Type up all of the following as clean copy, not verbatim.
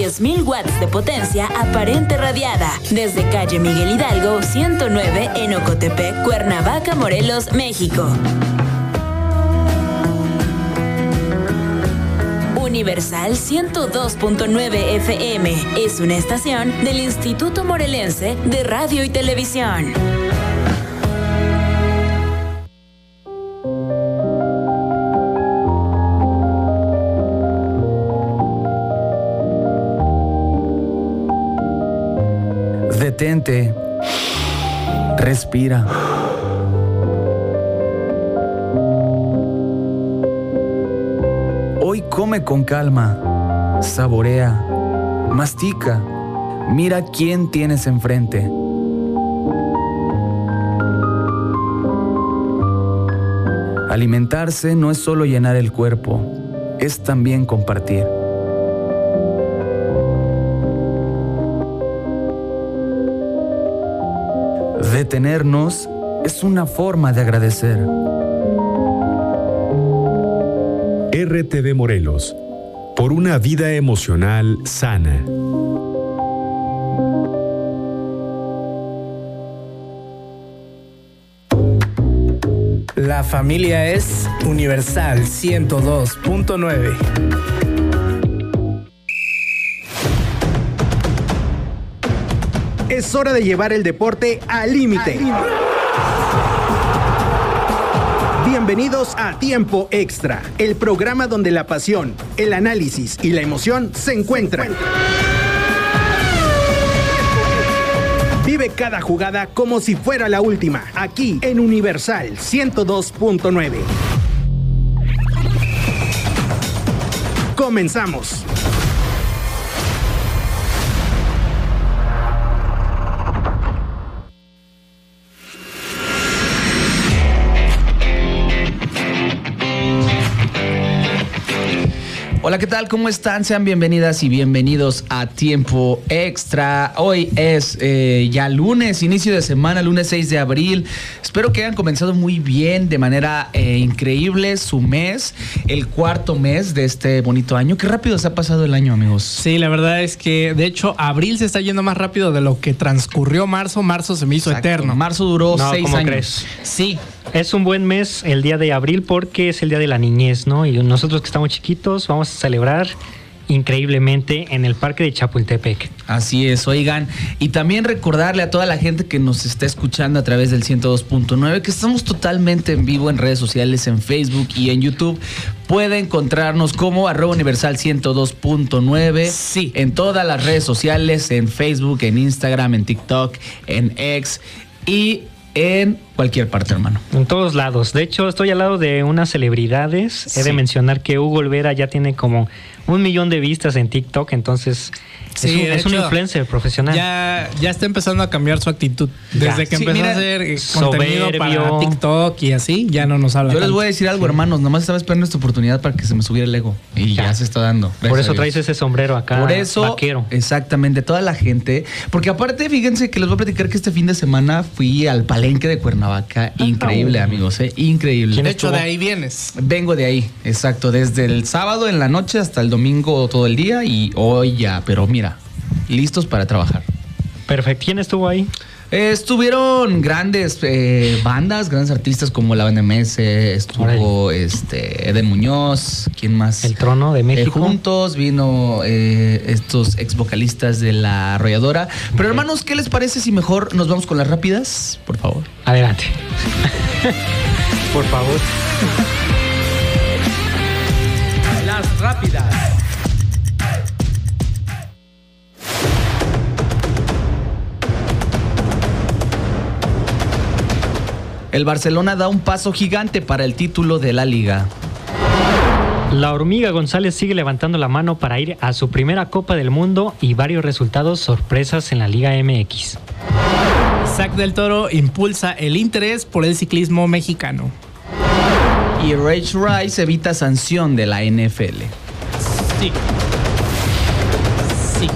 10,000 watts de potencia aparente radiada. Desde calle Miguel Hidalgo, 109 en Ocotepec, Cuernavaca, Morelos, México. Universal 102.9 FM es una estación del Instituto Morelense de Radio y Televisión. Detente. Respira. Hoy come con calma. Saborea. Mastica. Mira quién tienes enfrente. Alimentarse no es solo llenar el cuerpo, es también compartir. Detenernos es una forma de agradecer. RTV Morelos, por una vida emocional sana. La familia es Universal 102.9. Es hora de llevar el deporte al límite. Bienvenidos a Tiempo Extra, el programa donde la pasión, el análisis y la emoción se encuentran. Vive cada jugada como si fuera la última, aquí en Universal 102.9. Comenzamos. Hola, ¿qué tal? ¿Cómo están? Sean bienvenidas y bienvenidos a Tiempo Extra. Hoy es ya lunes, inicio de semana, lunes 6 de abril. Espero que hayan comenzado muy bien, de manera increíble su mes, el cuarto mes de este bonito año. Qué rápido se ha pasado el año, amigos. Sí, la verdad es que, de hecho, abril se está yendo más rápido de lo que transcurrió marzo. Marzo se me hizo eterno. Marzo duró 6 ¿cómo años. crees? Sí. Es un buen mes el día de abril porque es el día de la niñez, ¿no? Y nosotros que estamos chiquitos vamos a celebrar increíblemente en el parque de Chapultepec. Así es, oigan, y también recordarle a toda la gente que nos está escuchando a través del 102.9 que estamos totalmente en vivo en redes sociales, en Facebook y en YouTube. Puede encontrarnos como @universal 102.9. Sí. En todas las redes sociales, en Facebook, en Instagram, en TikTok, en X y en cualquier parte, hermano. En todos lados. De hecho, estoy al lado de unas celebridades. Sí. He de mencionar que Hugo Olvera ya tiene como 1 millón de vistas en TikTok, entonces Sí, es un influencer profesional. Ya está empezando a cambiar su actitud. Desde que Sí, empezó mira, a hacer contenido para soberbio. TikTok y así, ya no nos habla Yo les tanto. voy a decir algo, hermanos. Nomás estaba esperando esta oportunidad para que se me subiera el ego. Y ya se está dando. Por Gracias eso a Dios. traes ese sombrero acá, Por eso, vaquero. exactamente, toda la gente. Porque aparte, fíjense que les voy a platicar que este fin de semana fui al Palenque de Cuernavaca. Increíble, amigos, increíble. De hecho, de ahí vienes. Vengo de ahí, exacto. Desde el sábado en la noche hasta el domingo todo el día. Y hoy ya, pero mira, listos para trabajar. Perfecto. ¿Quién estuvo ahí? Estuvieron grandes bandas, grandes artistas como la Banda MS, estuvo Eden Muñoz, ¿quién más? El Trono de México. Juntos vino estos ex vocalistas de La Arrolladora. Pero hermanos, ¿qué les parece si mejor nos vamos con las rápidas? Por favor. Adelante. Por favor. Las rápidas. El Barcelona da un paso gigante para el título de la Liga. La Hormiga González sigue levantando la mano para ir a su primera Copa del Mundo y varios resultados sorpresas en la Liga MX. Isaac del Toro impulsa el interés por el ciclismo mexicano. Y Rage Rice evita sanción de la NFL. Sí. Sí.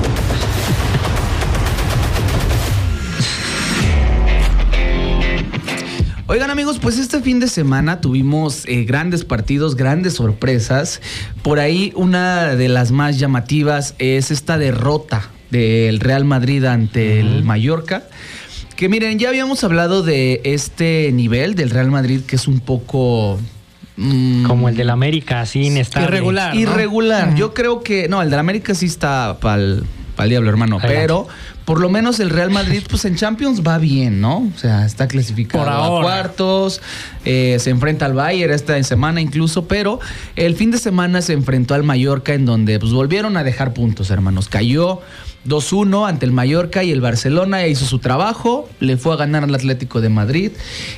Oigan, amigos, pues este fin de semana tuvimos grandes partidos, grandes sorpresas. Por ahí una de las más llamativas es esta derrota del Real Madrid ante el Mallorca. Que miren, ya habíamos hablado de este nivel del Real Madrid que es un poco... como el del América, así inestable. Irregular, ¿no? Irregular. Yo creo que... No, el del América sí está pa'l diablo, hermano. Adelante. Pero por lo menos el Real Madrid, pues en Champions va bien, ¿no? O sea, está clasificado Por a ahora. cuartos, se enfrenta al Bayern esta semana incluso, pero el fin de semana se enfrentó al Mallorca en donde pues volvieron a dejar puntos, hermanos. Cayó 2-1 ante el Mallorca y el Barcelona hizo su trabajo, le fue a ganar al Atlético de Madrid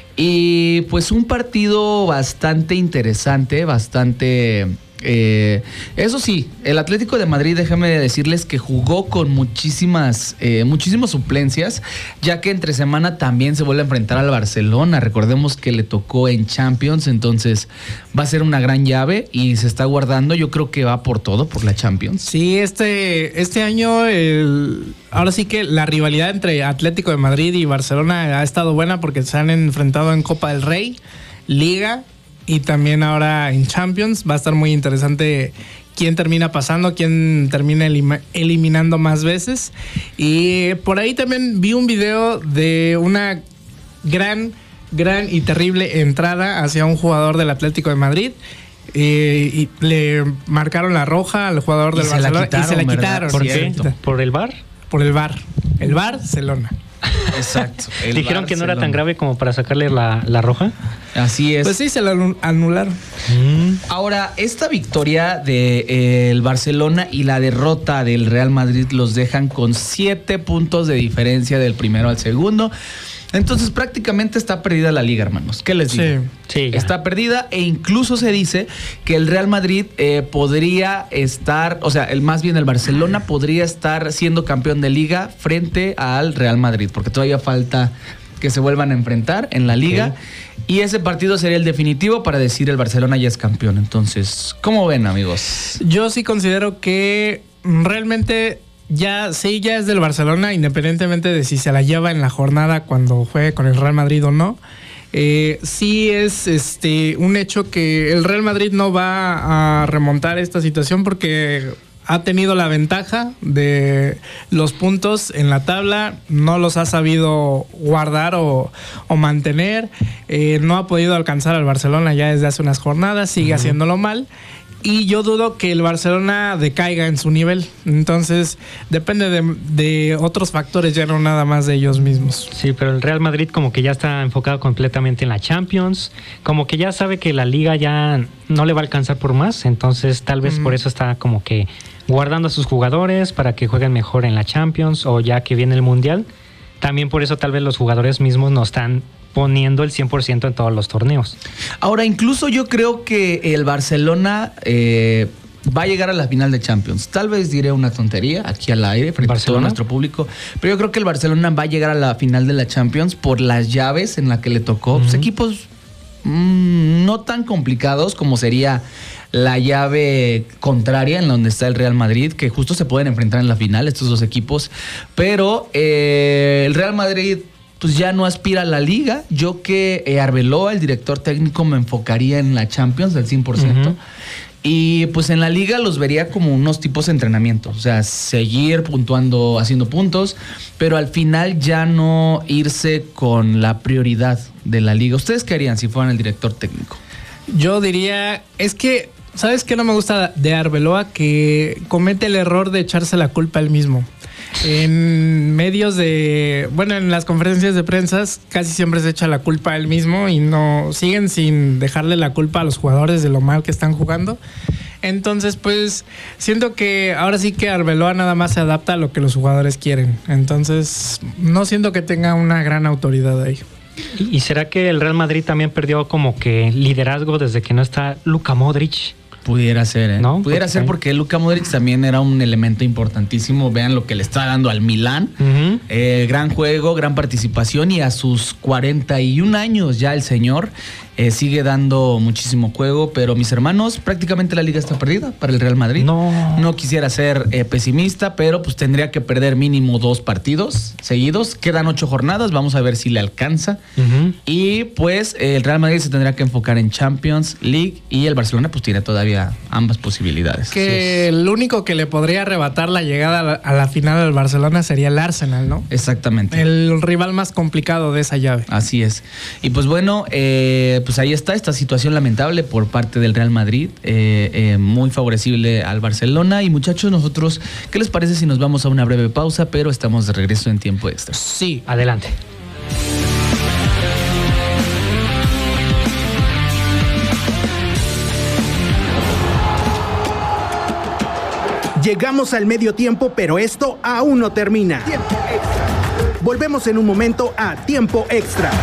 y pues un partido bastante interesante, bastante... eso sí, el Atlético de Madrid, déjame decirles que jugó con muchísimas suplencias, ya que entre semana también se vuelve a enfrentar al Barcelona. Recordemos que le tocó en Champions, entonces va a ser una gran llave y se está guardando. Yo creo que va por todo, por la Champions. Sí, este año ahora sí que la rivalidad entre Atlético de Madrid y Barcelona ha estado buena porque se han enfrentado en Copa del Rey, Liga y también ahora en Champions. Va a estar muy interesante quién termina pasando, quién termina eliminando más veces. Y por ahí también vi un video de una gran y terrible entrada hacia un jugador del Atlético de Madrid. Y le marcaron la roja al jugador del Barcelona y se la quitaron. ¿Por qué? Cierto. ¿Por el VAR? Por el VAR. El Barcelona. Exacto. Dijeron que no era tan grave como para sacarle la roja. Así es. Pues sí, se lo anularon. Ahora, esta victoria del Barcelona y la derrota del Real Madrid los dejan con 7 puntos de diferencia del primero al segundo. Entonces prácticamente está perdida la liga, hermanos. ¿Qué les digo? Sí, ya. Está perdida e incluso se dice que el Real Madrid podría estar, o sea, más bien el Barcelona podría estar siendo campeón de liga frente al Real Madrid, porque todavía falta que se vuelvan a enfrentar en la liga. Ok. Y ese partido sería el definitivo para decir el Barcelona ya es campeón. Entonces, ¿cómo ven, amigos? Yo sí considero que realmente ya es del Barcelona, independientemente de si se la lleva en la jornada cuando juegue con el Real Madrid o no. Sí es un hecho que el Real Madrid no va a remontar esta situación porque ha tenido la ventaja de los puntos en la tabla, no los ha sabido guardar o mantener, no ha podido alcanzar al Barcelona ya desde hace unas jornadas, sigue haciéndolo mal. Y yo dudo que el Barcelona decaiga en su nivel. Entonces, depende de otros factores, ya no nada más de ellos mismos. Sí, pero el Real Madrid como que ya está enfocado completamente en la Champions, como que ya sabe que la Liga ya no le va a alcanzar por más, entonces tal vez por eso está como que guardando a sus jugadores para que jueguen mejor en la Champions o ya que viene el Mundial. También por eso tal vez los jugadores mismos no están poniendo el 100% en todos los torneos. Ahora, incluso yo creo que el Barcelona va a llegar a la final de Champions. Tal vez diré una tontería aquí al aire frente a todo nuestro público, pero yo creo que el Barcelona va a llegar a la final de la Champions por las llaves en la que le tocó. Pues, equipos no tan complicados como sería la llave contraria en donde está el Real Madrid, que justo se pueden enfrentar en la final estos dos equipos, pero el Real Madrid pues ya no aspira a la liga. Yo que Arbeloa, el director técnico, me enfocaría en la Champions del 100%. Y pues en la liga los vería como unos tipos de entrenamiento. O sea, seguir puntuando, haciendo puntos, pero al final ya no irse con la prioridad de la liga. ¿Ustedes qué harían si fueran el director técnico? Yo diría, es que, ¿sabes qué no me gusta de Arbeloa? Que comete el error de echarse la culpa él mismo. En medios en las conferencias de prensa casi siempre se echa la culpa a él mismo y no siguen sin dejarle la culpa a los jugadores de lo mal que están jugando. Entonces, pues, siento que ahora sí que Arbeloa nada más se adapta a lo que los jugadores quieren. Entonces, no siento que tenga una gran autoridad ahí. ¿Y será que el Real Madrid también perdió como que liderazgo desde que no está Luka Modric? Pudiera ser, ¿eh? ¿No? Pudiera ser porque Luka Modric también era un elemento importantísimo. Vean lo que le está dando al Milán. Gran juego, gran participación y a sus 41 años ya el señor sigue dando muchísimo juego, pero mis hermanos, prácticamente la liga está perdida para el Real Madrid. No quisiera ser pesimista, pero pues tendría que perder mínimo 2 partidos seguidos. Quedan 8 jornadas, vamos a ver si le alcanza. Y pues el Real Madrid se tendrá que enfocar en Champions League y el Barcelona pues tiene todavía ambas posibilidades. Que el único que le podría arrebatar la llegada a la final del Barcelona sería el Arsenal, ¿no? Exactamente. El rival más complicado de esa llave. Así es. Y pues bueno, pues ahí está esta situación lamentable por parte del Real Madrid, muy favorecible al Barcelona. Y muchachos, nosotros, ¿qué les parece si nos vamos a una breve pausa? Pero estamos de regreso en tiempo extra. Sí, adelante. Llegamos al medio tiempo, pero esto aún no termina. Tiempo extra. Volvemos en un momento a Tiempo Extra.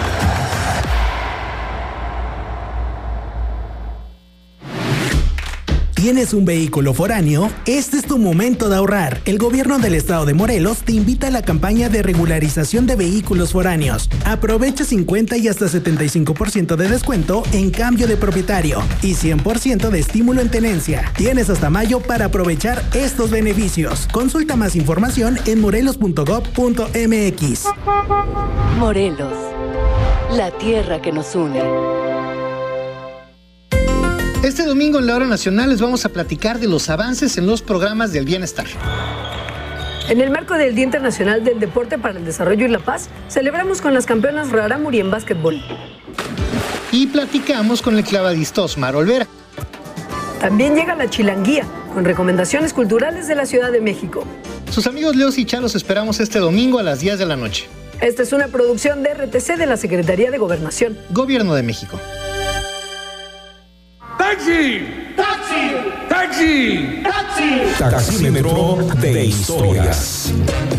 ¿Tienes un vehículo foráneo? Este es tu momento de ahorrar. El gobierno del estado de Morelos te invita a la campaña de regularización de vehículos foráneos. Aprovecha 50 y hasta 75% de descuento en cambio de propietario y 100% de estímulo en tenencia. Tienes hasta mayo para aprovechar estos beneficios. Consulta más información en morelos.gov.mx. Morelos, la tierra que nos une. Este domingo en la Hora Nacional les vamos a platicar de los avances en los programas del bienestar. En el marco del Día Internacional del Deporte para el Desarrollo y la Paz, celebramos con las campeonas Rarámuri en básquetbol. Y platicamos con el clavadista Osmar Olvera. También llega la Chilanguía, con recomendaciones culturales de la Ciudad de México. Sus amigos Leos y Chá los esperamos este domingo a las 10 de la noche. Esta es una producción de RTC de la Secretaría de Gobernación. Gobierno de México. ¡Taxi! ¡Taxi! ¡Taxi! ¡Taxi! Taxímetro de historias.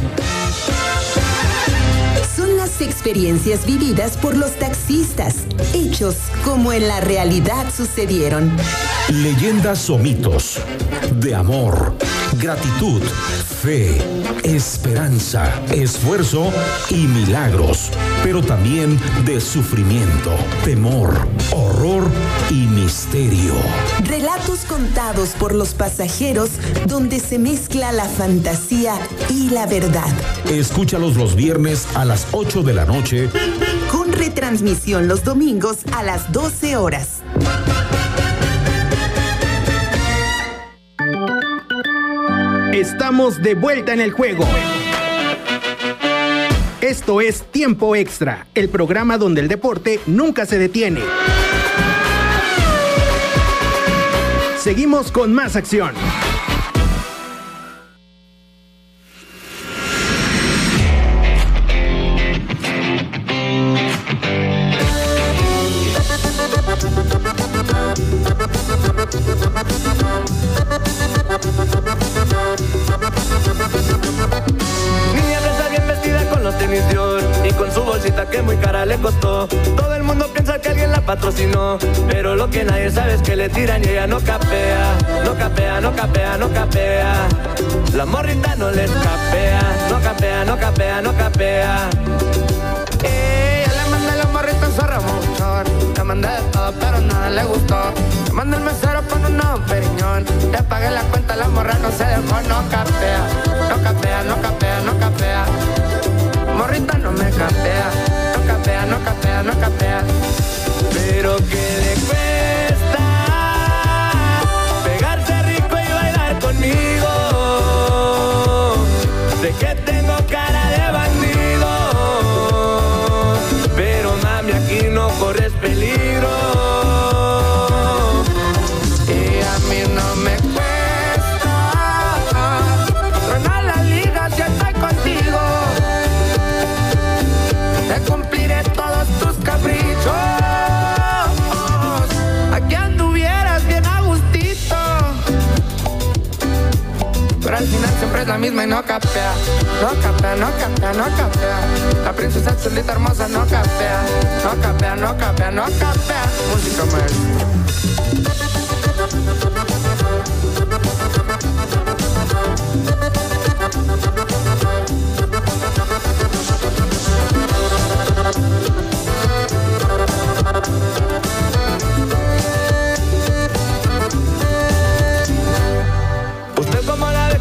Son las experiencias vividas por los taxistas, hechos como en la realidad sucedieron. Leyendas o mitos de amor, gratitud, fe, esperanza, esfuerzo y milagros, pero también de sufrimiento, temor, horror y misterio. Relatos contados por los pasajeros donde se mezcla la fantasía y la verdad. Escúchalos los viernes a las 8 de la noche. Con retransmisión los domingos a las 12 horas. Estamos de vuelta en el juego. Esto es Tiempo Extra, el programa donde el deporte nunca se detiene. Seguimos con más acción. Niña fresa bien vestida con los tenis Dior y con su bolsita que muy cara le costó. Todo el mundo piensa que alguien la patrocinó, pero lo que nadie sabe es que le tiran y ella no capea. No capea, no capea, no capea. La morrita no les capea. No capea, no capea, no capea. Ella le manda la morrita en su remochón. Le mandé de todo pero nada le gustó. Le mandé el mesero con un nuevo periñón. Le pagué la cuenta, la morra no se dejó. No capea, no capea, no capea, no capea. Morrita no me capea. No capea, no capea, no capea. Pero que le cuesta pegarse rico y bailar conmigo. Sé que tengo cara de bandido, pero mami aquí no corres peligro. Y a mí no me cuesta tronar la liga si estoy contigo. Te cumpliré todos tus caprichos. Aquí anduvieras bien a gustito, pero al final siempre es la misma y no capea. No capea, no capea, no capea. La princesa chulita hermosa no capea. No capea, no capea, no capea. Música maestra.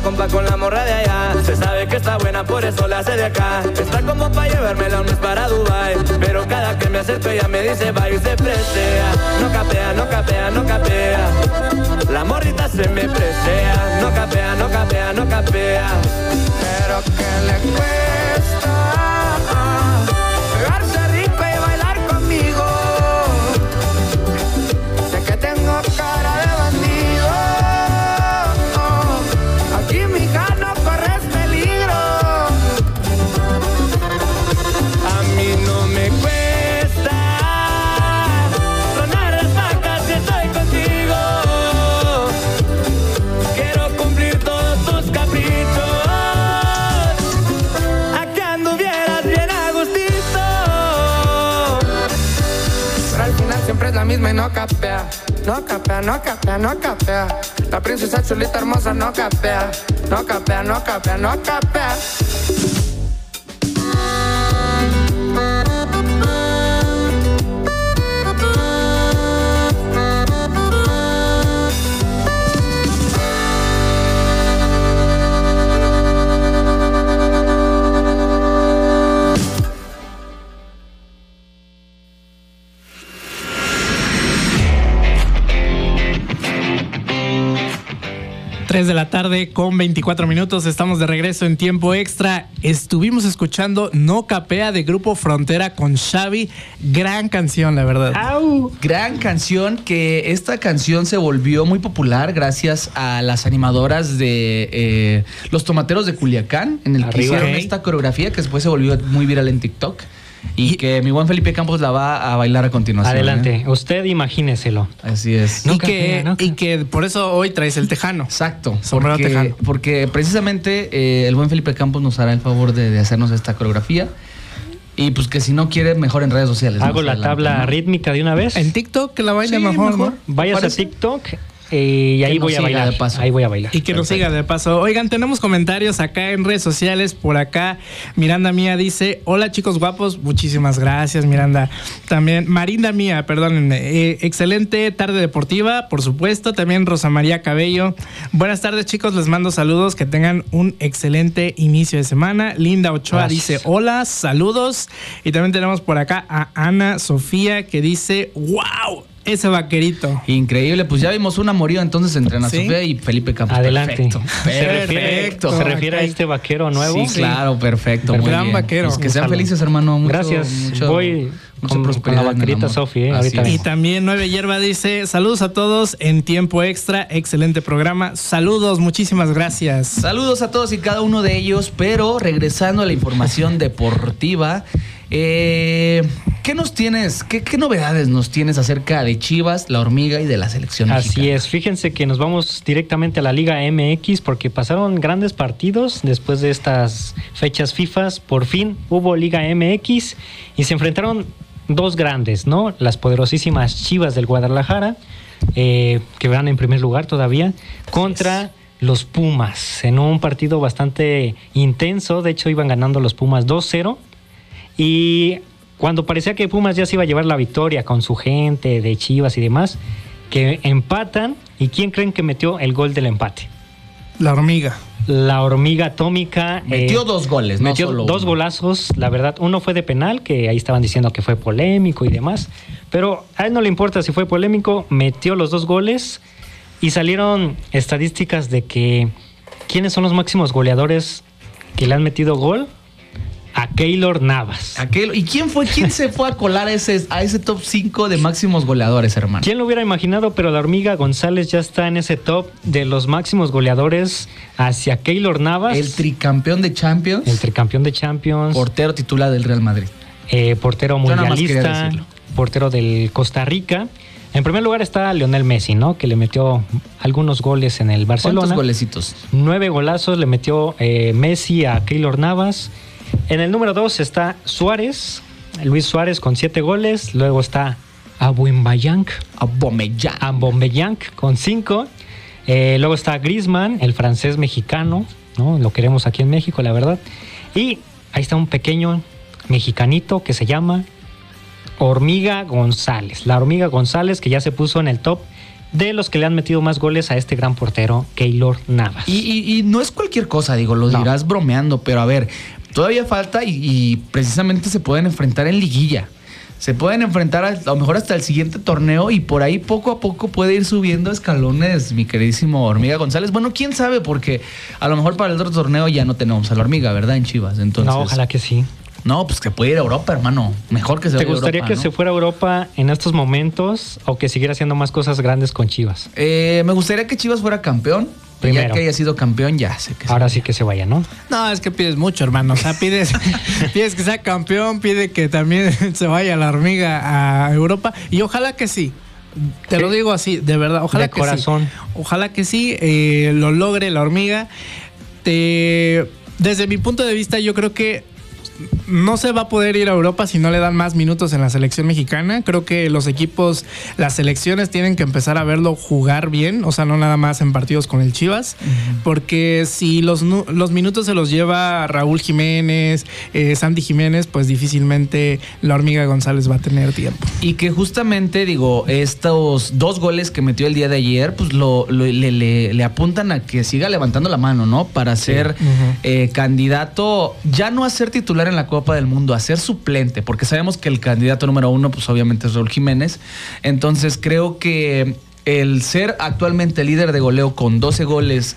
compa con la morra de allá. Se sabe que está buena, por eso la hace de acá. Está como pa' llevármela un mes para Dubai, pero cada que me acerco ella me dice va y se presea. No capea, no capea, no capea. La morrita se me presea. No capea, no capea, no capea. Pero que le cuesta pegarse rico y bailar conmigo. Sé que tengo cara de bandido. Aquí mija no corres peligro. A mí no me cuesta tronar las vacas si estoy contigo. Quiero cumplir todos tus caprichos. A que anduvieras bien a gustito. Pero al final siempre es la misma y no capea. No capea, no capea, no capea. La princesa chulita hermosa no capea. No capea, no capea, no capea. De la tarde con 24 minutos, estamos de regreso en tiempo extra. Estuvimos escuchando No Capea de Grupo Frontera con Xavi. Gran canción, la verdad. ¡Au! Gran canción, que esta canción se volvió muy popular gracias a las animadoras de Los Tomateros de Culiacán, en el que hicieron esta coreografía que después se volvió muy viral en TikTok. Y que mi buen Felipe Campos la va a bailar a continuación. Adelante, usted imagíneselo. Así es. Y que por eso hoy traes el tejano. Exacto. Porque precisamente el buen Felipe Campos nos hará el favor de hacernos esta coreografía. Y pues que si no quiere, mejor en redes sociales. Hago la tabla rítmica de una vez. En TikTok, que la baile mejor. ¿No? Vayas a TikTok. Y ahí voy a bailar. Ahí voy a bailar. Y que nos siga de paso. Oigan, tenemos comentarios acá en redes sociales. Por acá, Miranda Mía dice: hola chicos guapos. Muchísimas gracias, Miranda. También, Marinda Mía, perdónenme. Excelente tarde deportiva, por supuesto. También Rosa María Cabello. Buenas tardes, chicos. Les mando saludos. Que tengan un excelente inicio de semana. Linda Ochoa dice: hola, saludos. Y también tenemos por acá a Ana Sofía que dice: wow. Ese vaquerito. Increíble, pues ya vimos un amorío entonces entre Ana Sofía y Felipe Campos. Adelante. Perfecto. ¿Se refiere a este vaquero nuevo? Sí, claro, perfecto. Muy gran bien. vaquero. Pues que sean felices, hermano. Gracias. Voy con la vaquerita Sofía. Y también 9 Hierba dice: saludos a todos en tiempo extra. Excelente programa. Saludos, muchísimas gracias. Saludos a todos y cada uno de ellos, pero regresando a la información deportiva. ¿Qué nos tienes? ¿Qué novedades nos tienes acerca de Chivas, la Hormiga y de la selección mexicana? Así es, fíjense que nos vamos directamente a la Liga MX porque pasaron grandes partidos después de estas fechas FIFA. Por fin hubo Liga MX y se enfrentaron dos grandes, ¿no? Las poderosísimas Chivas del Guadalajara, que van en primer lugar todavía, contra los Pumas, en un partido bastante intenso. De hecho, iban ganando los Pumas 2-0. Y cuando parecía que Pumas ya se iba a llevar la victoria con su gente de Chivas y demás, que empatan. ¿Y quién creen que metió el gol del empate? La Hormiga. La Hormiga Atómica. Metió 2 goles, no metió solo 2 uno. golazos, la verdad. Uno fue de penal, que ahí estaban diciendo que fue polémico y demás. Pero a él no le importa si fue polémico, metió los 2 goles y salieron estadísticas de que ¿quiénes son los máximos goleadores que le han metido gol? A Keylor Navas. ¿Y quién se fue a colar a ese top 5 de máximos goleadores, hermano? ¿Quién lo hubiera imaginado? Pero la Hormiga González ya está en ese top de los máximos goleadores hacia Keylor Navas. El tricampeón de Champions. Portero titular del Real Madrid. Portero mundialista. Portero del Costa Rica. En primer lugar está Lionel Messi, ¿no? Que le metió algunos goles en el Barcelona. ¿Cuántos golecitos? 9 golazos le metió Messi a Keylor Navas. En el número 2 está Luis Suárez con 7 goles. Luego está Aubameyang con 5. Luego está Griezmann, el francés mexicano, ¿no? Lo queremos aquí en México, la verdad. Y ahí está un pequeño mexicanito que se llama Hormiga González. La Hormiga González, que ya se puso en el top de los que le han metido más goles a este gran portero, Keylor Navas. Y no es cualquier cosa, digo, lo dirás bromeando, pero a ver, todavía falta y precisamente se pueden enfrentar en liguilla. Se pueden enfrentar a lo mejor hasta el siguiente torneo y por ahí poco a poco puede ir subiendo escalones, mi queridísimo Hormiga González. Bueno, quién sabe, porque a lo mejor para el otro torneo ya no tenemos a la Hormiga, ¿verdad? En Chivas, entonces. No, ojalá que sí. No, pues que puede ir a Europa, hermano. Mejor que se vaya a Europa. ¿Te gustaría que se fuera a Europa en estos momentos o que siguiera haciendo más cosas grandes con Chivas? Me gustaría que Chivas fuera campeón. Primero. Ya que haya sido campeón, ya sé que ahora sí que se vaya, ¿no? No, es que pides mucho, hermano. O sea, pides que sea campeón, pide que también se vaya la Hormiga a Europa. Y ojalá que sí. Te lo digo así, de verdad. Ojalá de que corazón. Sí. Ojalá que sí lo logre la Hormiga. Desde mi punto de vista, yo creo que no se va a poder ir a Europa si no le dan más minutos en la selección mexicana. Creo que los equipos, las selecciones tienen que empezar a verlo jugar bien, o sea, no nada más en partidos con el Chivas, porque si los minutos se los lleva Raúl Jiménez, Santi Jiménez, pues difícilmente la Hormiga González va a tener tiempo. Y que justamente, digo, estos 2 goles que metió el día de ayer, pues le apuntan a que siga levantando la mano, ¿no? Para ser candidato, ya no a ser titular en la Copa del Mundo, a ser suplente, porque sabemos que el candidato número 1, pues obviamente es Raúl Jiménez. Entonces creo que el ser actualmente líder de goleo con 12 goles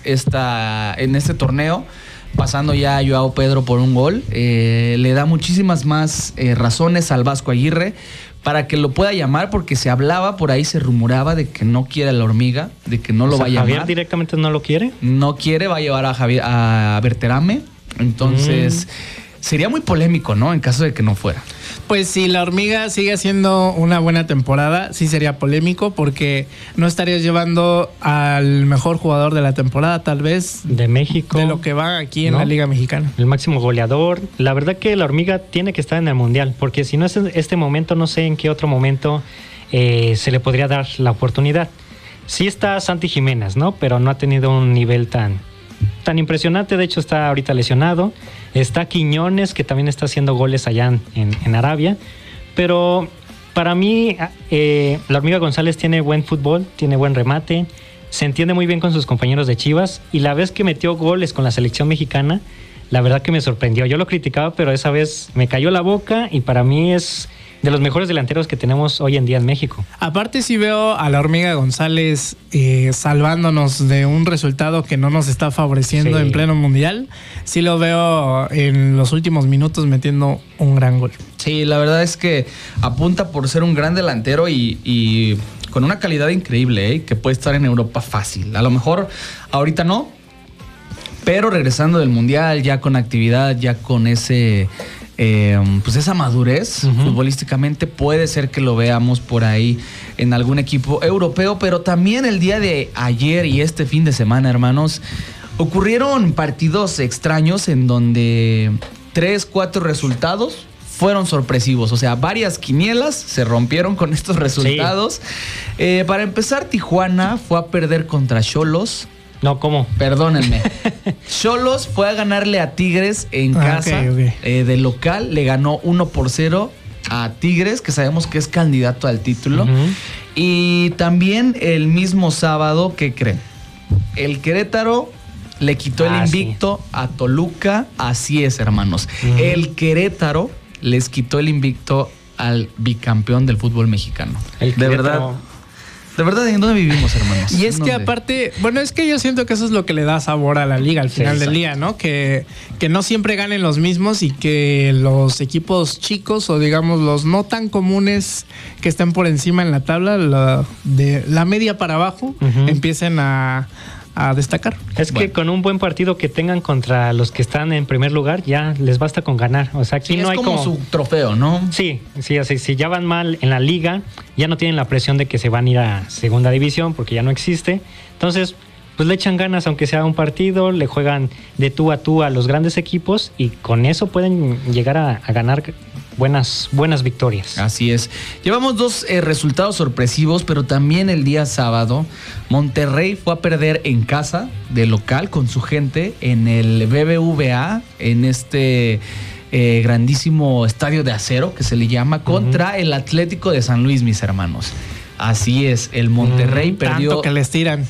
en este torneo, pasando ya a Joao Pedro por un gol, le da muchísimas más razones al Vasco Aguirre para que lo pueda llamar, porque se hablaba, por ahí se rumoraba de que no quiere a la Hormiga, de que no lo va a llamar. ¿Javier directamente no lo quiere? No quiere, va a llevar a Berterame. Entonces sería muy polémico, ¿no? En caso de que no fuera. Pues si la Hormiga sigue haciendo una buena temporada, sí sería polémico, porque no estarías llevando al mejor jugador de la temporada, tal vez. De México. De lo que va aquí en la Liga Mexicana. El máximo goleador. La verdad que la Hormiga tiene que estar en el Mundial, porque si no es en este momento, no sé en qué otro momento se le podría dar la oportunidad. Sí está Santi Jiménez, ¿no? Pero no ha tenido un nivel tan impresionante. De hecho, está ahorita lesionado. Está Quiñones, que también está haciendo goles allá en Arabia. Pero para mí, la Hormiga González tiene buen fútbol, tiene buen remate, se entiende muy bien con sus compañeros de Chivas. Y la vez que metió goles con la selección mexicana, la verdad que me sorprendió. Yo lo criticaba, pero esa vez me cayó la boca y para mí es de los mejores delanteros que tenemos hoy en día en México. Aparte, sí veo a la Hormiga González salvándonos de un resultado que no nos está favoreciendo en pleno mundial. Sí lo veo en los últimos minutos metiendo un gran gol. Sí, la verdad es que apunta por ser un gran delantero y con una calidad increíble, que puede estar en Europa fácil. A lo mejor ahorita no, pero regresando del mundial, ya con actividad, ya con pues esa madurez futbolísticamente, puede ser que lo veamos por ahí en algún equipo europeo. Pero también el día de ayer y este fin de semana, hermanos, ocurrieron partidos extraños en donde 3-4 resultados fueron sorpresivos. O sea, varias quinielas se rompieron con estos resultados. Para empezar, Tijuana fue a perder contra Xolos. No, ¿cómo? Perdónenme. Xolos fue a ganarle a Tigres en casa. De local. Le ganó 1-0 a Tigres, que sabemos que es candidato al título. Y también el mismo sábado, ¿qué creen? El Querétaro le quitó el invicto a Toluca. Así es, hermanos. El Querétaro les quitó el invicto al bicampeón del fútbol mexicano. De verdad, ¿en dónde vivimos, hermanos? Y es que aparte, bueno, es que yo siento que eso es lo que le da sabor a la liga al final del día, ¿no? Que no siempre ganen los mismos y que los equipos chicos o digamos los no tan comunes que estén por encima en la tabla, de la media para abajo, empiecen a destacar. Es que con un buen partido que tengan contra los que están en primer lugar, ya les basta con ganar. O sea, aquí no hay como su trofeo, ¿no? Sí, así, si ya van mal en la liga, ya no tienen la presión de que se van a ir a segunda división porque ya no existe. Entonces, pues le echan ganas, aunque sea un partido, le juegan de tú a los grandes equipos y con eso pueden llegar a ganar buenas victorias. Así es. Llevamos 2 resultados sorpresivos, pero también el día sábado Monterrey fue a perder en casa de local con su gente en el BBVA, en este grandísimo estadio de acero que se le llama, contra el Atlético de San Luis, mis hermanos. Así es, el Monterrey perdió tanto que les tiran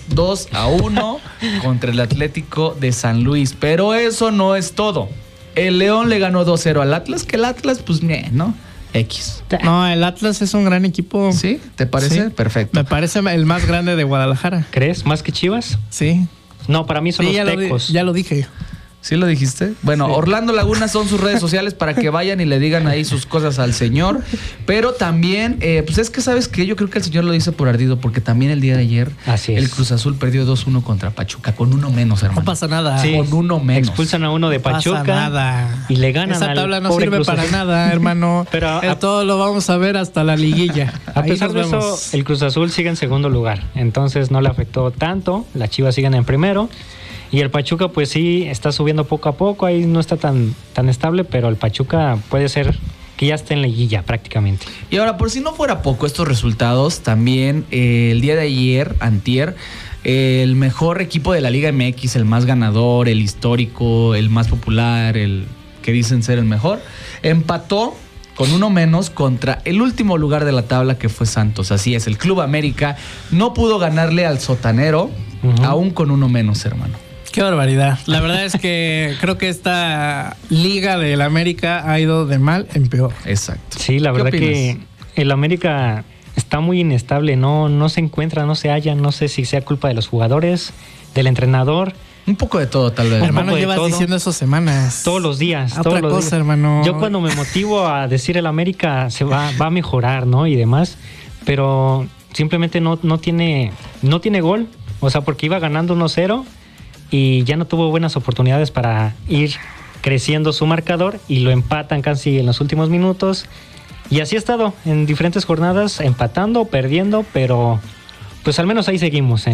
2-1 contra el Atlético de San Luis. Pero eso no es todo. El León le ganó 2-0 al Atlas, que el Atlas, pues, ¿no? X. No, el Atlas es un gran equipo. ¿Sí? ¿Te parece? Sí. Perfecto. Me parece el más grande de Guadalajara. ¿Crees? ¿Más que Chivas? Sí. No, para mí son los Tecos. Ya lo dije. ¿Sí lo dijiste? Bueno, sí. Orlando Laguna son sus redes sociales para que vayan y le digan ahí sus cosas al señor. Pero también, pues es que sabes que yo creo que el señor lo dice por ardido, porque también el día de ayer el Cruz Azul perdió 2-1 contra Pachuca, con uno menos, hermano. No pasa nada. Sí. Con uno menos. Expulsan a uno de Pachuca. No pasa nada. Y le ganan. Esa tabla al no sirve para nada, hermano. Pero todo lo vamos a ver hasta la liguilla. A pesar de eso, el Cruz Azul sigue en segundo lugar. Entonces no le afectó tanto. Las Chivas siguen en primero. Y el Pachuca, pues sí, está subiendo poco a poco. Ahí no está tan estable, pero el Pachuca puede ser que ya esté en liguilla prácticamente. Y ahora, por si no fuera poco estos resultados, también el día de ayer, antier, el mejor equipo de la Liga MX, el más ganador, el histórico, el más popular, el que dicen ser el mejor, empató con uno menos contra el último lugar de la tabla, que fue Santos. Así es, el Club América no pudo ganarle al sotanero, aún con uno menos, hermano. Qué barbaridad. La verdad es que creo que esta Liga del América ha ido de mal en peor. Exacto. Sí, la verdad que el América está muy inestable, no se encuentra, no se halla, no sé si sea culpa de los jugadores, del entrenador. Un poco de todo, tal vez. Hermano, llevas diciendo eso semanas. Todos los días. Otra cosa, hermano. Yo cuando me motivo a decir el América va a mejorar, ¿no? Y demás, pero simplemente no tiene gol. O sea, porque iba ganando 1-0 y ya no tuvo buenas oportunidades para ir creciendo su marcador y lo empatan casi en los últimos minutos. Y así ha estado en diferentes jornadas, empatando, perdiendo, pero pues al menos ahí seguimos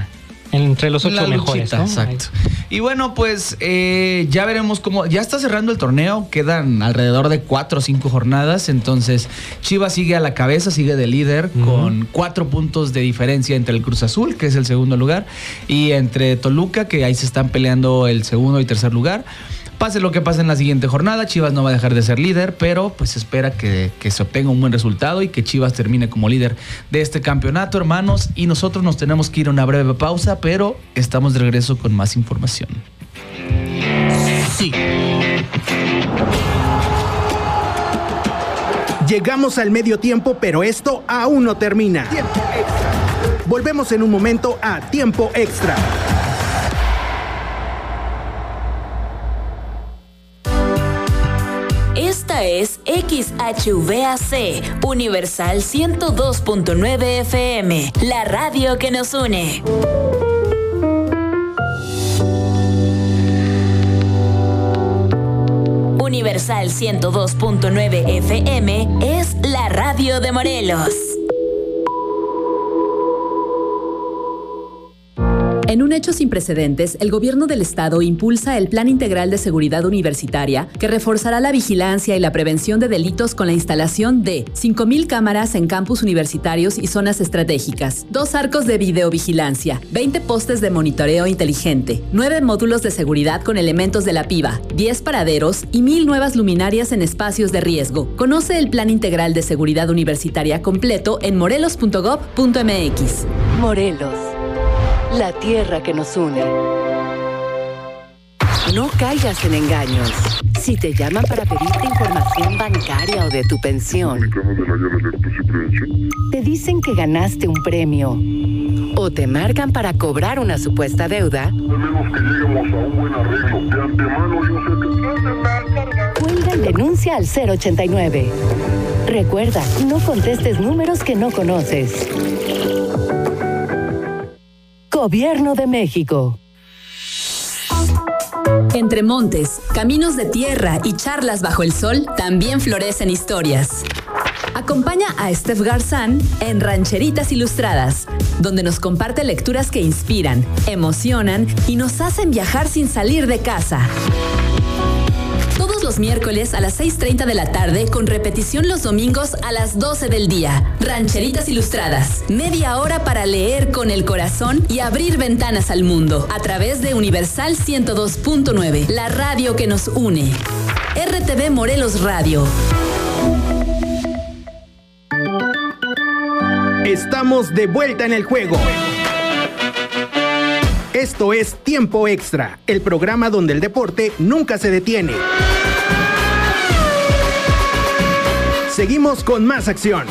entre los 8 mejores, ¿no? Exacto. Y bueno, pues ya veremos cómo. Ya está cerrando el torneo, quedan alrededor de 4 o 5 jornadas. Entonces, Chivas sigue a la cabeza, sigue de líder, con 4 puntos de diferencia entre el Cruz Azul, que es el segundo lugar, y entre Toluca, que ahí se están peleando el segundo y tercer lugar. Pase lo que pase en la siguiente jornada, Chivas no va a dejar de ser líder, pero pues espera que se obtenga un buen resultado y que Chivas termine como líder de este campeonato, hermanos. Y nosotros nos tenemos que ir a una breve pausa, pero estamos de regreso con más información. Sí. Llegamos al medio tiempo, pero esto aún no termina. Tiempo extra. Volvemos en un momento a Tiempo Extra. Esta es XHVAC, Universal 102.9 FM, la radio que nos une. Universal 102.9 FM es la radio de Morelos. En un hecho sin precedentes, el gobierno del estado impulsa el Plan Integral de Seguridad Universitaria, que reforzará la vigilancia y la prevención de delitos con la instalación de 5,000 cámaras en campus universitarios y zonas estratégicas, 2 arcos de videovigilancia, 20 postes de monitoreo inteligente, 9 módulos de seguridad con elementos de la PIVA, 10 paraderos y 1,000 nuevas luminarias en espacios de riesgo. Conoce el Plan Integral de Seguridad Universitaria completo en morelos.gov.mx. Morelos. La tierra que nos une. No caigas en engaños. Si te llaman para pedirte información bancaria o de tu pensión, te dicen que ganaste un premio o te marcan para cobrar una supuesta deuda, al menos que lleguemos a un buen arreglo. De antemano yo sé que... Cuelga y denuncia al 089. Recuerda, no contestes números que no conoces. Gobierno de México. Entre montes, caminos de tierra y charlas bajo el sol, también florecen historias. Acompaña a Steph Garzán en Rancheritas Ilustradas, donde nos comparte lecturas que inspiran, emocionan y nos hacen viajar sin salir de casa. Todos los miércoles a las 6:30 de la tarde, con repetición los domingos a las 12 del día. Rancheritas Ilustradas, media hora para leer con el corazón y abrir ventanas al mundo, a través de Universal 102.9, la radio que nos une. RTV Morelos Radio. Estamos de vuelta en el juego. Esto es Tiempo Extra, el programa donde el deporte nunca se detiene. Seguimos con más acción.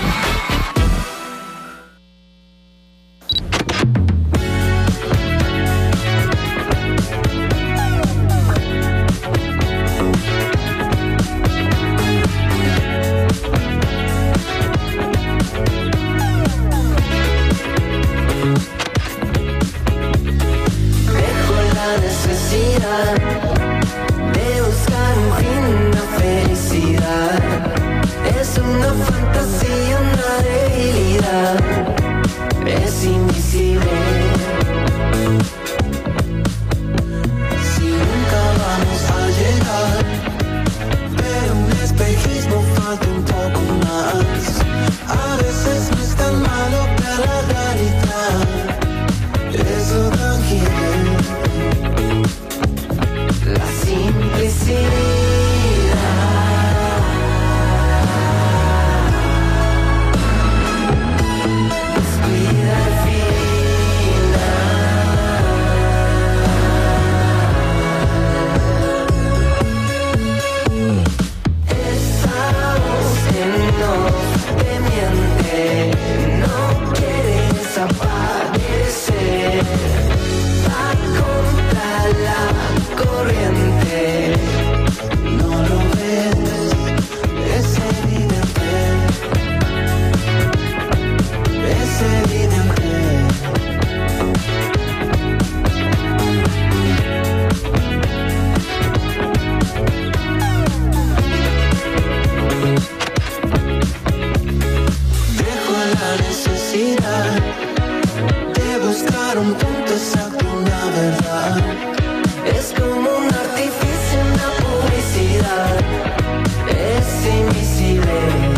De buscar un fin, una felicidad. Es una fantasía, una debilidad. Es invisible. Si nunca vamos a llegar, pero un espejismo falta un poco más. A veces no es tan malo que la realidad es lo tangible. La simplicidad. Descuida el final. Esa voz en no te miente, no quiere desaparecer. Va contra la corriente, no lo ves, es evidente, es evidente. Dejo la necesidad de buscar un punto exacto, una verdad. Es como un artificio, una publicidad. Es invisible.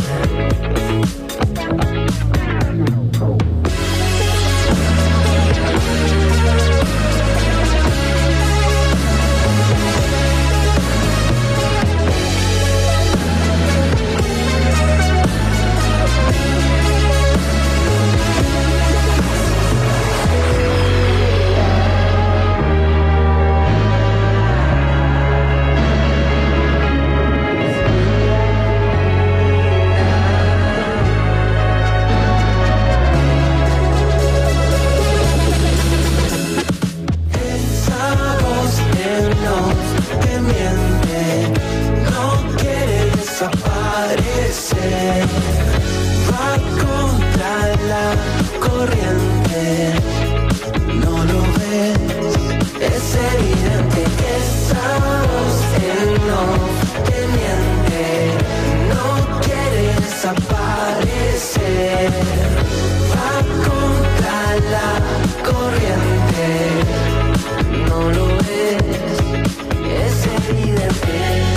Va contra la corriente, no lo ves, es evidente que esa voz en no te miente, no quiere desaparecer. Va contra la corriente, no lo ves, es evidente.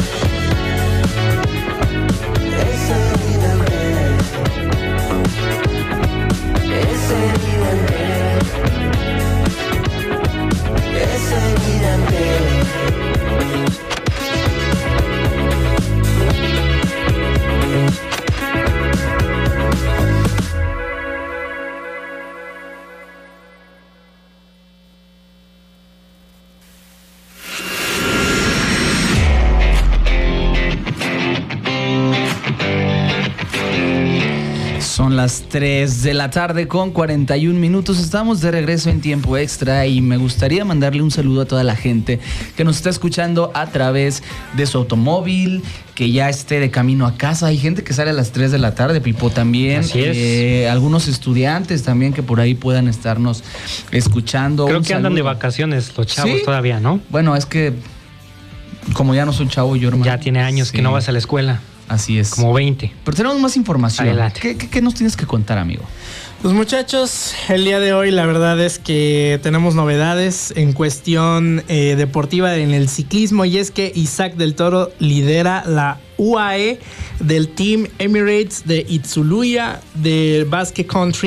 Es evidente, es evidente, es evidente. Son las 3 de la tarde con 41 minutos. Estamos de regreso en Tiempo Extra y me gustaría mandarle un saludo a toda la gente que nos está escuchando a través de su automóvil, que ya esté de camino a casa. Hay gente que sale a las 3 de la tarde, Pipo, también. Así es. Algunos estudiantes también que por ahí puedan estarnos escuchando. Creo que andan de vacaciones los chavos. ¿Sí? Todavía, ¿no? Bueno, es que como ya no soy chavo yo, hermano. Ya tiene años que no vas a la escuela. Así es. Como 20. Pero tenemos más información. Adelante. ¿Qué nos tienes que contar, amigo? Pues muchachos, el día de hoy la verdad es que tenemos novedades en cuestión deportiva en el ciclismo, y es que Isaac del Toro lidera la UAE del Team Emirates de Itzuluya de Basque Country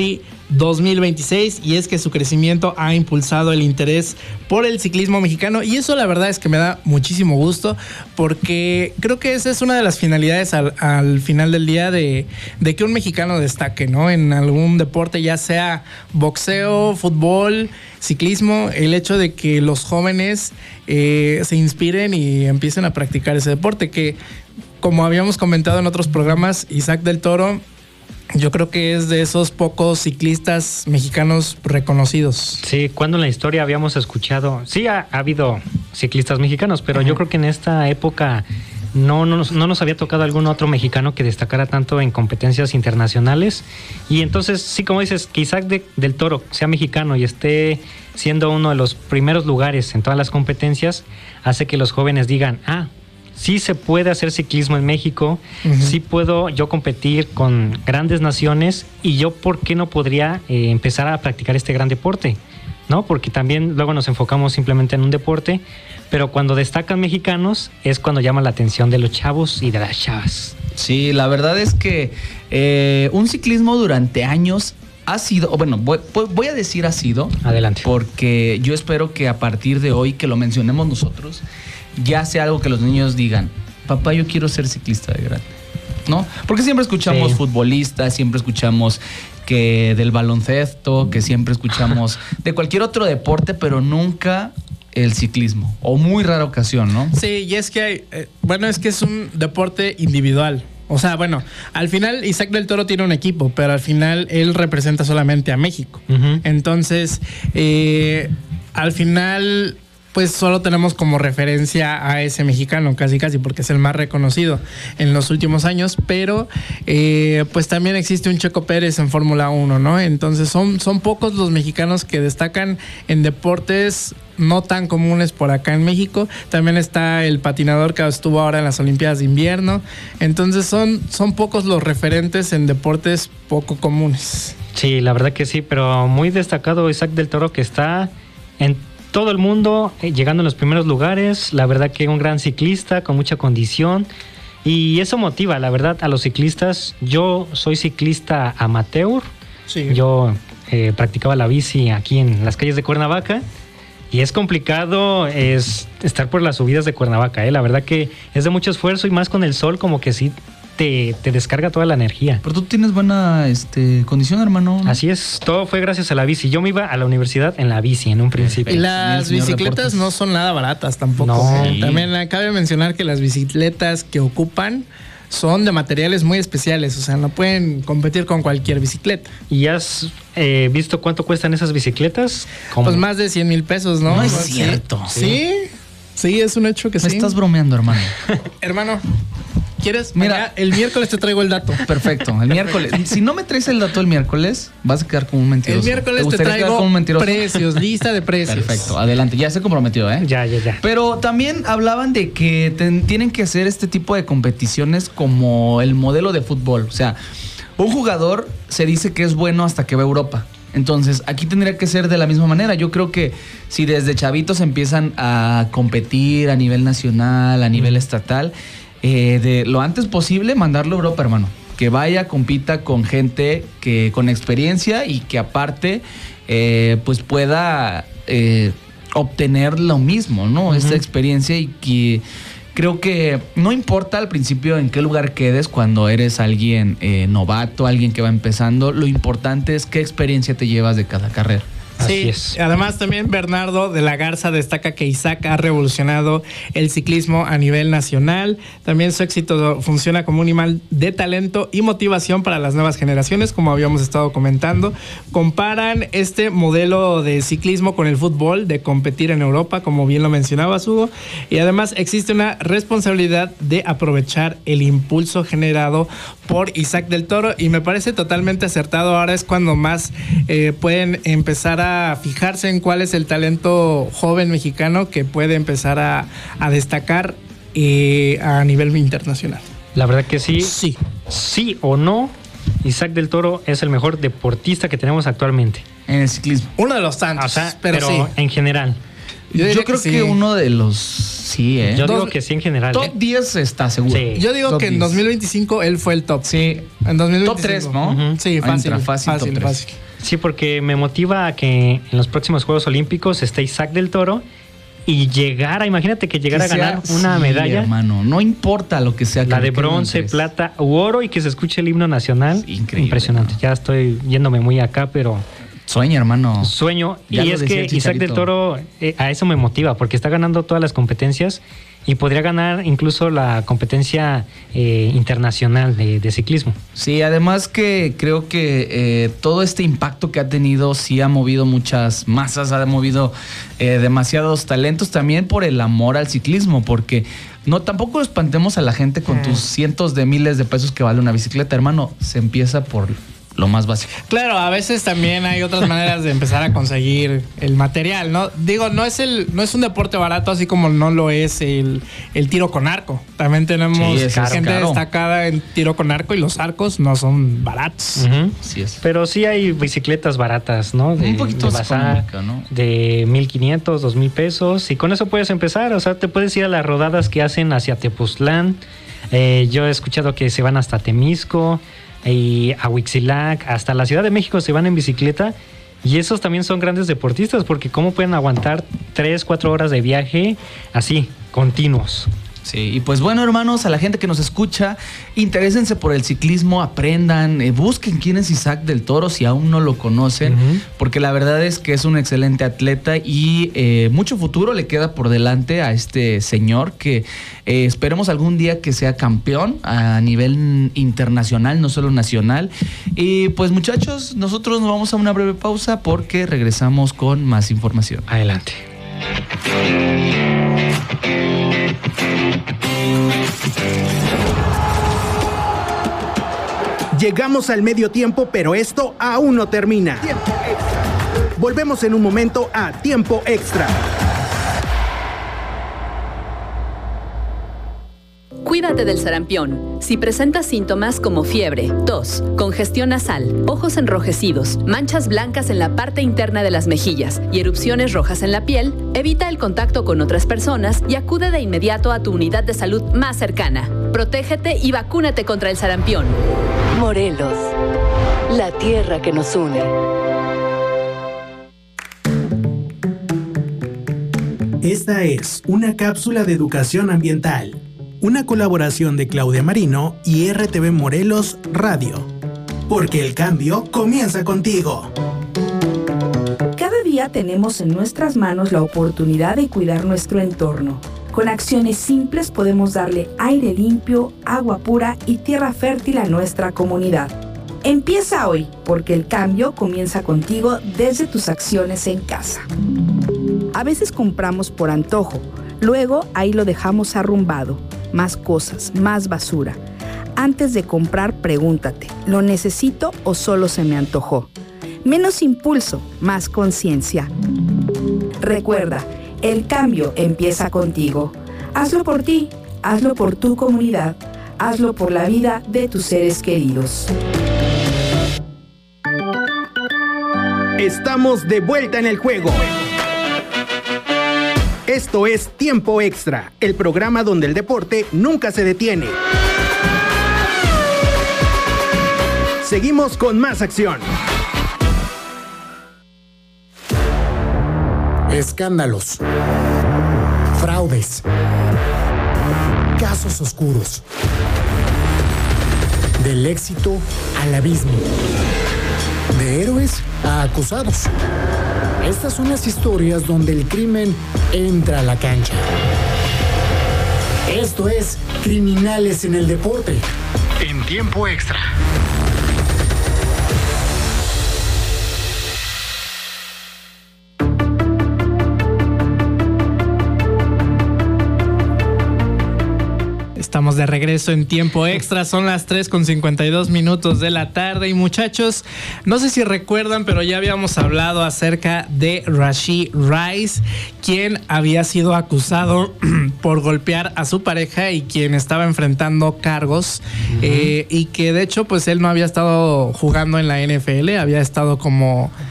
2026, y es que su crecimiento ha impulsado el interés por el ciclismo mexicano, y eso la verdad es que me da muchísimo gusto, porque creo que esa es una de las finalidades al final del día de que un mexicano destaque, ¿no? En algún deporte, ya sea boxeo, fútbol, ciclismo, el hecho de que los jóvenes se inspiren y empiecen a practicar ese deporte, que como habíamos comentado en otros programas, Isaac del Toro, yo creo que es de esos pocos ciclistas mexicanos reconocidos. Sí, cuando en la historia habíamos escuchado, sí ha habido ciclistas mexicanos, pero yo creo que en esta época no nos había tocado algún otro mexicano que destacara tanto en competencias internacionales. Y entonces, sí, como dices, que Isaac del Toro sea mexicano y esté siendo uno de los primeros lugares en todas las competencias, hace que los jóvenes digan, sí se puede hacer ciclismo en México, sí puedo yo competir con grandes naciones, y yo ¿por qué no podría empezar a practicar este gran deporte? ¿No? Porque también luego nos enfocamos simplemente en un deporte, pero cuando destacan mexicanos es cuando llama la atención de los chavos y de las chavas. Sí, la verdad es que un ciclismo durante años ha sido, bueno, voy a decir ha sido. Adelante. Porque yo espero que a partir de hoy, que lo mencionemos nosotros, ya sea algo que los niños digan, papá, yo quiero ser ciclista de grande, ¿no? Porque siempre escuchamos futbolistas, siempre escuchamos que del baloncesto, que siempre escuchamos de cualquier otro deporte, pero nunca el ciclismo, o muy rara ocasión, ¿no? Sí, y es que hay, es que es un deporte individual. O sea, bueno, al final Isaac del Toro tiene un equipo, pero al final él representa solamente a México. Entonces, al final, pues solo tenemos como referencia a ese mexicano, casi, porque es el más reconocido en los últimos años, pero pues también existe un Checo Pérez en Fórmula 1, ¿no? Entonces son pocos los mexicanos que destacan en deportes no tan comunes por acá en México. También está el patinador que estuvo ahora en las Olimpiadas de Invierno. Entonces son pocos los referentes en deportes poco comunes. Sí, la verdad que sí, pero muy destacado Isaac del Toro, que está en todo el mundo, llegando en los primeros lugares. La verdad que un gran ciclista con mucha condición, y eso motiva, la verdad, a los ciclistas. Yo soy ciclista amateur. Sí. Yo practicaba la bici aquí en las calles de Cuernavaca, y es complicado estar por las subidas de Cuernavaca, La verdad que es de mucho esfuerzo, y más con el sol, como que sí te descarga toda la energía. Pero tú tienes buena condición, hermano. Así es, todo fue gracias a la bici. Yo me iba a la universidad en la bici en un principio. Y las bicicletas no son nada baratas tampoco. No. Sí. También cabe mencionar que las bicicletas que ocupan son de materiales muy especiales, o sea, no pueden competir con cualquier bicicleta. ¿Y has visto cuánto cuestan esas bicicletas? Pues más de 100,000 pesos, ¿no? No es cierto. Sí, es un hecho que sí. Me estás bromeando, hermano. Hermano, ¿quieres? Mira, el miércoles te traigo el dato. Perfecto, el miércoles. Si no me traes el dato el miércoles, vas a quedar como un mentiroso. El miércoles te traigo precios, lista de precios. Perfecto, adelante. Ya se comprometió, ¿eh? Ya. Pero también hablaban de que tienen que hacer este tipo de competiciones como el modelo de fútbol. O sea, un jugador se dice que es bueno hasta que va a Europa. Entonces, aquí tendría que ser de la misma manera. Yo creo que si desde chavitos empiezan a competir a nivel nacional, a nivel estatal, de lo antes posible mandarlo a Europa, hermano. Que vaya, compita con gente que con experiencia y que aparte pues pueda obtener lo mismo, ¿no? Esta experiencia, y que creo que no importa al principio en qué lugar quedes cuando eres alguien novato, alguien que va empezando. Lo importante es qué experiencia te llevas de cada carrera. Sí, además también Bernardo de la Garza destaca que Isaac ha revolucionado el ciclismo a nivel nacional. También su éxito funciona como un imán de talento y motivación para las nuevas generaciones, como habíamos estado comentando. Comparan este modelo de ciclismo con el fútbol, de competir en Europa, como bien lo mencionabas, Hugo. Y además existe una responsabilidad de aprovechar el impulso generado por Isaac del Toro, y me parece totalmente acertado. Ahora es cuando más pueden empezar a fijarse en cuál es el talento joven mexicano que puede empezar a destacar a nivel internacional. La verdad que sí. Sí o no, Isaac del Toro es el mejor deportista que tenemos actualmente en el ciclismo. Uno de los tantos, o sea, pero sí. En general. Yo creo que uno de los... Sí, Yo digo que sí en general. Top 10 está seguro. Sí. Yo digo top que 10. en 2025 él fue el top. Sí. En 2025. Top 3, ¿no? Sí, fácil. Top 3. Sí, porque me motiva a que en los próximos Juegos Olímpicos esté Isaac del Toro y imagínate que llegara a ganar una medalla. Hermano, no importa lo que sea. La de bronce, plata u oro y que se escuche el himno nacional. Increíble. Impresionante. Ya estoy yéndome muy acá, pero... Sueño, hermano. Sueño. Y es que Isaac del Toro, a eso me motiva, porque está ganando todas las competencias y podría ganar incluso la competencia internacional de ciclismo. Sí, además que creo que todo este impacto que ha tenido sí ha movido muchas masas, ha movido demasiados talentos también por el amor al ciclismo, porque tampoco espantemos a la gente con tus cientos de miles de pesos que vale una bicicleta, hermano. Se empieza por lo más básico. Claro, a veces también hay otras maneras de empezar a conseguir el material, ¿no? Digo, no es un deporte barato, así como no lo es el tiro con arco. También tenemos gente destacada en tiro con arco y los arcos no son baratos. Sí es. Pero sí hay bicicletas baratas, ¿no? Un poquito bazar, ¿no? De 1,500, 2,000 pesos y con eso puedes empezar. O sea, te puedes ir a las rodadas que hacen hacia Tepoztlán. Yo he escuchado que se van hasta Temisco y a Huitzilac, hasta la Ciudad de México se van en bicicleta y esos también son grandes deportistas porque cómo pueden aguantar 3-4 horas de viaje así, continuos. Sí, y pues bueno, hermanos, a la gente que nos escucha, interésense por el ciclismo, aprendan, busquen quién es Isaac del Toro si aún no lo conocen, porque la verdad es que es un excelente atleta y mucho futuro le queda por delante a este señor que esperemos algún día que sea campeón a nivel internacional, no solo nacional. Y pues muchachos, nosotros nos vamos a una breve pausa porque regresamos con más información. Adelante. Llegamos al medio tiempo, pero esto aún no termina. Volvemos en un momento a Tiempo Extra. Cuídate del sarampión. Si presentas síntomas como fiebre, tos, congestión nasal, ojos enrojecidos, manchas blancas en la parte interna de las mejillas y erupciones rojas en la piel, evita el contacto con otras personas y acude de inmediato a tu unidad de salud más cercana. Protégete y vacúnate contra el sarampión. Morelos, la tierra que nos une. Esta es una cápsula de educación ambiental. Una colaboración de Claudia Marino y RTV Morelos Radio. Porque el cambio comienza contigo. Cada día tenemos en nuestras manos la oportunidad de cuidar nuestro entorno. Con acciones simples podemos darle aire limpio, agua pura y tierra fértil a nuestra comunidad. Empieza hoy, porque el cambio comienza contigo desde tus acciones en casa. A veces compramos por antojo, luego ahí lo dejamos arrumbado. Más cosas, más basura. Antes de comprar, pregúntate, ¿lo necesito o solo se me antojó? Menos impulso, más conciencia. Recuerda, el cambio empieza contigo. Hazlo por ti, hazlo por tu comunidad, hazlo por la vida de tus seres queridos. Estamos de vuelta en el juego. Esto es Tiempo Extra, el programa donde el deporte nunca se detiene. Seguimos con más acción. Escándalos, fraudes, casos oscuros, del éxito al abismo, de héroes a acusados. Estas son las historias donde el crimen entra a la cancha. Esto es Criminales en el Deporte, en Tiempo Extra. Estamos de regreso en Tiempo Extra, son las 3:52 de la tarde y muchachos, no sé si recuerdan, pero ya habíamos hablado acerca de Rashee Rice, quien había sido acusado por golpear a su pareja y quien estaba enfrentando cargos y que de hecho pues él no había estado jugando en la NFL, había estado como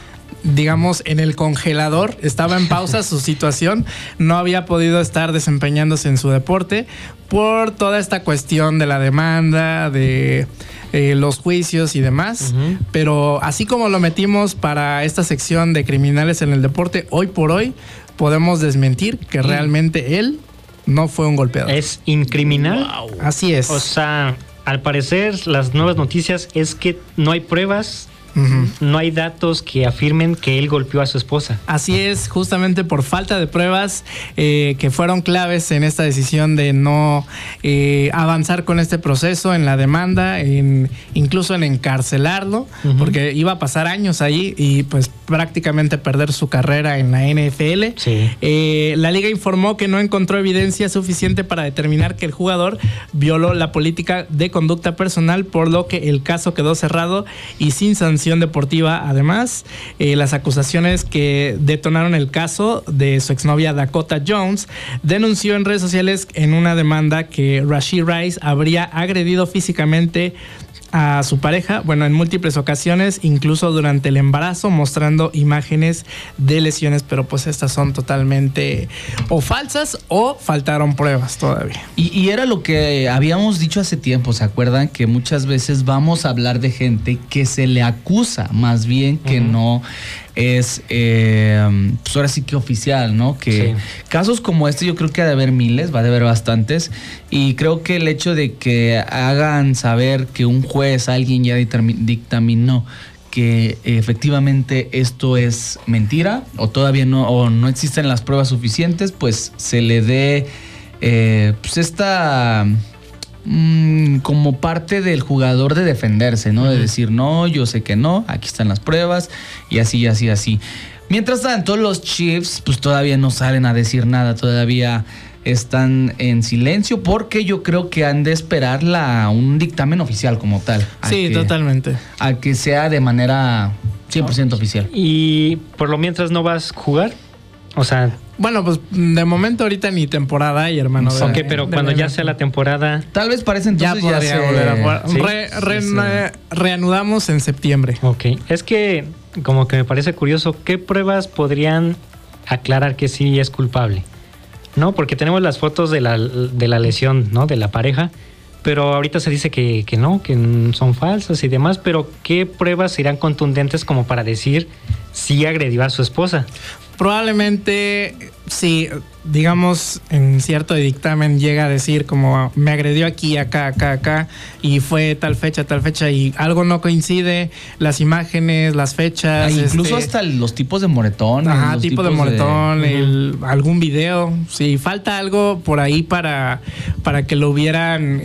digamos, en el congelador, estaba en pausa su situación, no había podido estar desempeñándose en su deporte por toda esta cuestión de la demanda, de los juicios y demás. Pero así como lo metimos para esta sección de criminales en el deporte, hoy por hoy podemos desmentir que realmente él no fue un golpeador. ¿Es incriminal? Wow. Así es. O sea, al parecer las nuevas noticias es que no hay pruebas, no hay datos que afirmen que él golpeó a su esposa. Así es, justamente por falta de pruebas que fueron claves en esta decisión de no avanzar con este proceso en la demanda, incluso en encarcelarlo, porque iba a pasar años ahí y pues prácticamente perder su carrera en la NFL. Sí. La liga informó que no encontró evidencia suficiente para determinar que el jugador violó la política de conducta personal, por lo que el caso quedó cerrado y sin sanción deportiva. Además, las acusaciones que detonaron el caso de su exnovia Dakota Jones denunció en redes sociales en una demanda que Rashee Rice habría agredido físicamente a su pareja, bueno, en múltiples ocasiones, incluso durante el embarazo, mostrando imágenes de lesiones, pero pues estas son totalmente o falsas o faltaron pruebas todavía. Y era lo que habíamos dicho hace tiempo, ¿se acuerdan? Que muchas veces vamos a hablar de gente que se le acusa, más bien que no es, pues ahora sí que oficial, ¿no? Que casos como este yo creo que ha de haber miles, va a haber bastantes, y creo que el hecho de que hagan saber que un juez, alguien ya dictaminó que efectivamente esto es mentira, o todavía no, o no existen las pruebas suficientes, pues se le dé pues esta como parte del jugador de defenderse, ¿no? De decir, no, yo sé que no, aquí están las pruebas, y así, así, así. Mientras tanto, los Chiefs pues todavía no salen a decir nada, todavía están en silencio, porque yo creo que han de esperar un dictamen oficial como tal. Sí, totalmente. A que sea de manera 100% oficial. ¿Y por lo mientras no vas a jugar? O sea... Bueno, pues de momento ahorita ni temporada hay, hermano. Ok, pero cuando ya sea la temporada... Tal vez para ese entonces ya se... volver a jugar. Reanudamos en septiembre. Ok, es que como que me parece curioso, ¿qué pruebas podrían aclarar que sí es culpable? ¿No? Porque tenemos las fotos de la lesión, ¿no? De la pareja, pero ahorita se dice que no, que son falsas y demás, pero ¿qué pruebas serán contundentes como para decir si agredió a su esposa? Probablemente, si digamos en cierto dictamen llega a decir como me agredió aquí, acá, y fue tal fecha, y algo no coincide, las imágenes, las fechas. Incluso hasta los tipos de moretón. Ajá, tipo de moretón, algún video. Si falta algo por ahí para que lo hubieran,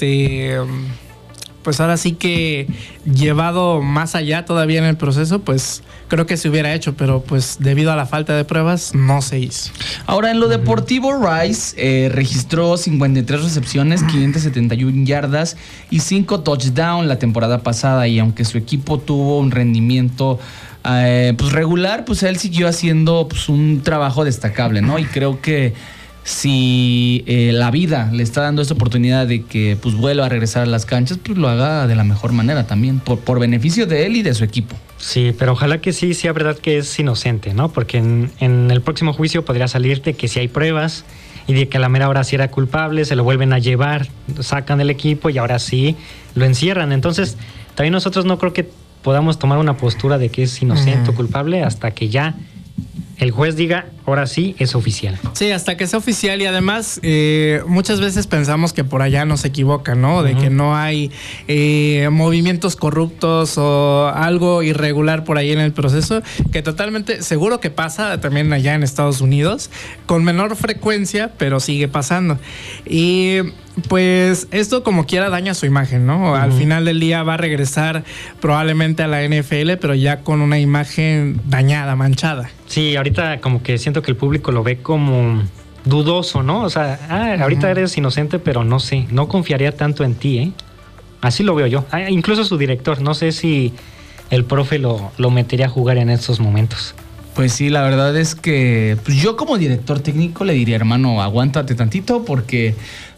pues ahora sí que llevado más allá todavía en el proceso, pues creo que se hubiera hecho, pero pues debido a la falta de pruebas no se hizo. Ahora, en lo deportivo, Rice registró 53 recepciones, 571 yardas y 5 touchdowns la temporada pasada, y aunque su equipo tuvo un rendimiento pues regular, pues él siguió haciendo pues un trabajo destacable, ¿no? Y creo que si la vida le está dando esta oportunidad de que pues vuelva a regresar a las canchas, pues lo haga de la mejor manera también, por beneficio de él y de su equipo. Sí, pero ojalá que sí sea verdad que es inocente, ¿no? Porque en el próximo juicio podría salir de que sí hay pruebas y de que a la mera hora sí era culpable, se lo vuelven a llevar, sacan del equipo y ahora sí lo encierran. Entonces, también nosotros no creo que podamos tomar una postura de que es inocente o culpable hasta que ya el juez diga, ahora sí es oficial. Sí, hasta que sea oficial, y además muchas veces pensamos que por allá nos equivocan, ¿no? De que no hay movimientos corruptos o algo irregular por ahí en el proceso, que totalmente seguro que pasa también allá en Estados Unidos, con menor frecuencia, pero sigue pasando. Y pues esto como quiera daña su imagen, ¿no? Al final del día va a regresar probablemente a la NFL, pero ya con una imagen dañada, manchada. Sí, ahorita como que siento que el público lo ve como dudoso, ¿no? O sea, ahorita eres inocente, pero no sé, no confiaría tanto en ti, ¿eh? Así lo veo yo. Incluso su director, no sé si el profe lo metería a jugar en estos momentos. Pues sí, la verdad es que pues yo como director técnico le diría, hermano, aguántate tantito, porque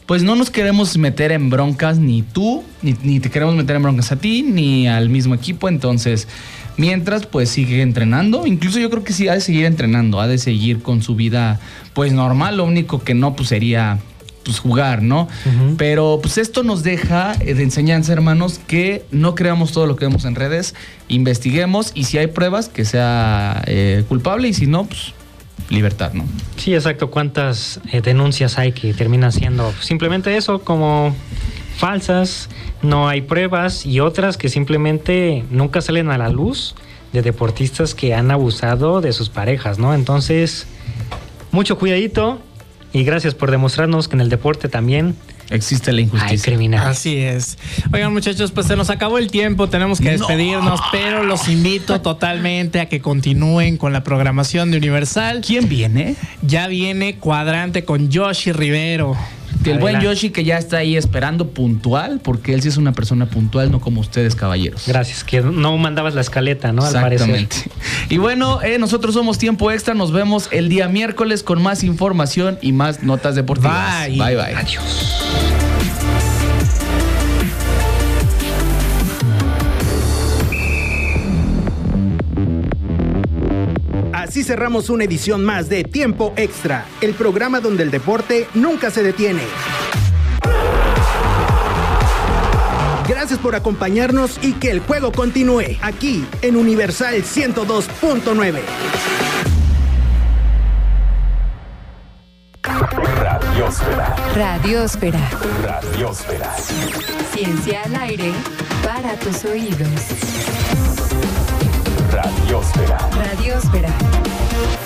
pues no nos queremos meter en broncas ni tú, ni te queremos meter en broncas a ti, ni al mismo equipo. Entonces, mientras, pues sigue entrenando. Incluso yo creo que sí ha de seguir entrenando, ha de seguir con su vida pues normal. Lo único que no, pues sería pues jugar, ¿no? Pero pues esto nos deja de enseñanza, hermanos, que no creamos todo lo que vemos en redes, investiguemos y si hay pruebas que sea culpable y si no, pues libertad, ¿no? Sí, exacto. ¿Cuántas denuncias hay que terminan siendo simplemente eso, como falsas, no hay pruebas, y otras que simplemente nunca salen a la luz de deportistas que han abusado de sus parejas, ¿no? Entonces, mucho cuidadito y gracias por demostrarnos que en el deporte también existe la injusticia. Hay criminales. Así es. Oigan, muchachos, pues se nos acabó el tiempo, tenemos que despedirnos, pero los invito totalmente a que continúen con la programación de Universal. ¿Quién viene? Ya viene Cuadrante con Yoshi Rivero. El buen Yoshi, que ya está ahí esperando puntual, porque él sí es una persona puntual, no como ustedes, caballeros. Gracias, que no mandabas la escaleta, ¿no? Exactamente. Y bueno, nosotros somos Tiempo Extra, nos vemos el día miércoles con más información y más notas deportivas. Bye. Bye, bye. Adiós. Así cerramos una edición más de Tiempo Extra, el programa donde el deporte nunca se detiene. Gracias por acompañarnos y que el juego continúe aquí en Universal 102.9. Radiosfera. Radiosfera. Radiosfera. Ciencia al aire para tus oídos. Radiosfera. Radiosfera.